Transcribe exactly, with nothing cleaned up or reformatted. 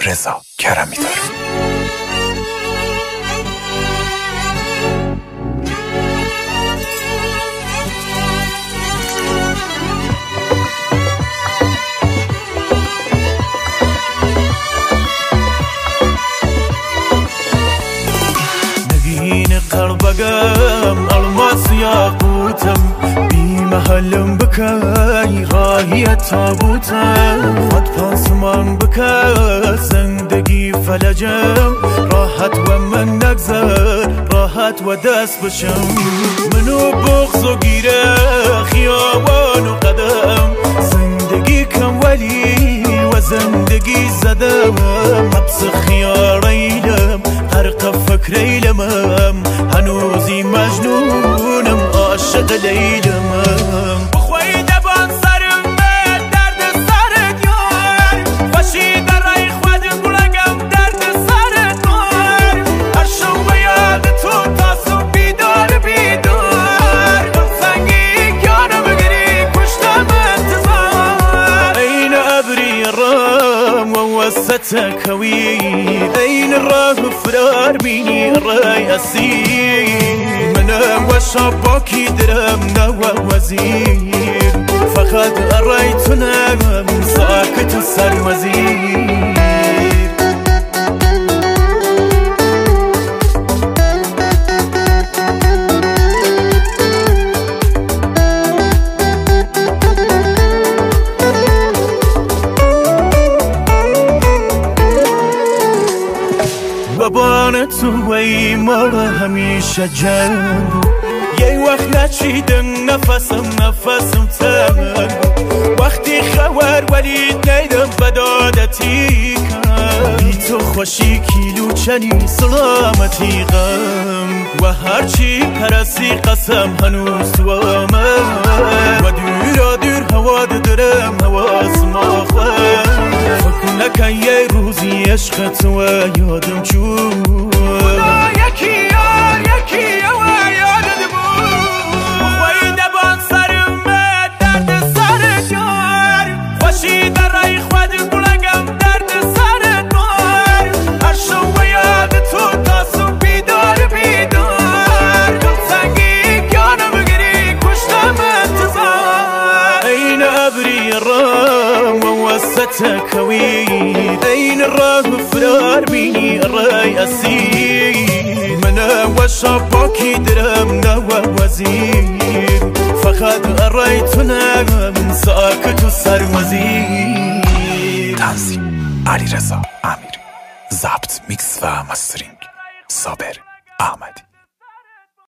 رضا کرمی داره. نگین قربگم الماس یاقوتم بی محلم بکی راهی تابوتم خود پاسمان بکر زندگی فلجم راحت و من نگذر راحت و دست بشم منو بغض و گیره خیابان و قدم زندگی کم ولی و زندگی زدم حبس خیار ایلم غرق فکر ایلمم هنوزی مجنونم عاشق لیلمم بخوای دبان سرم به درد سرت یار باشی در رای خودم بلنگم درد سرت یار هر شو به یاد تو تاسو بیدار بیدار سنگی یانو بگیری کشتم انتظار این ابری رام و وسط کوید این راه فرار بینی رای اسیر منم و شباکی درم نو وزیر فقط رایتونم ساکت و سرمزیر بابان تو ای مارا همیشه جنگ یه وقت نچیدم نفسم نفسم تنگ وقتی خبر ولید نیدم بدادتی کن بی تو خوشی کیلو چنی سلامتی غم و هرچی پرسی قسم هنوز تو آمد و دورا دور هوا دارم حواس ما خواهم فکر نکن یه روزی عشق تو یادم چون یکی یار یکی یار یادت بود بخوای دبان سرم به درد سرت یار خوشی در رای خودت بلنگم درد سرت یار هر شو به یاد تو تاسو بیدار بیدار دل سنگی یانو بگیری کشتم انتظار این ابری رام و وسط کوید این راه فرار بینی رای اسیر منم و شباکی درم نو وزیر فقط رایتونم ساکت و سرمزیر. تنظیم علیرضا امیری، ضبط میکس و مسترینگ صابر احمدی.